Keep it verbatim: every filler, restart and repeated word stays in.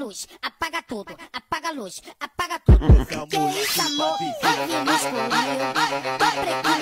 luz, apaga tudo, apaga a luz, apaga tudo. Que isso, amor? Rock no escurinho, tô preguiça.